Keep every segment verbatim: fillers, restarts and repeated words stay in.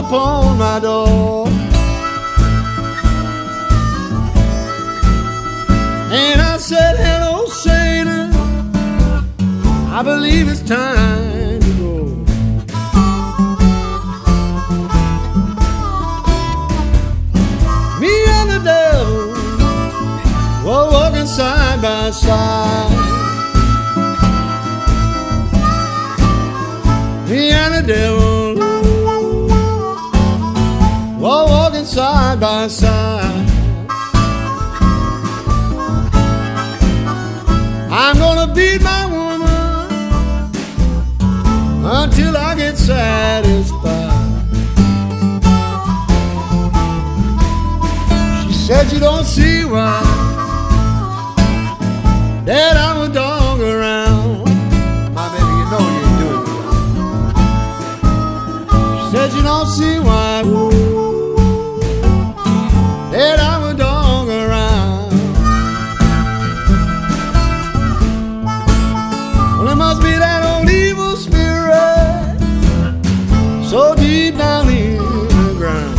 upon my door. And I said, hello, Satan, I believe it's time to go. Me and the devil were walking side by side. Me and the devil were walking side by side. I'm gonna beat my woman until I get satisfied. She said you don't see why that I'm a dog around. My baby, you know you ain't doing it right. She said you don't see why that I'm a dog around. Well, it must be that old evil spirit so deep down in the ground.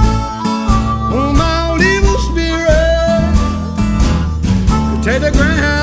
Take the ground.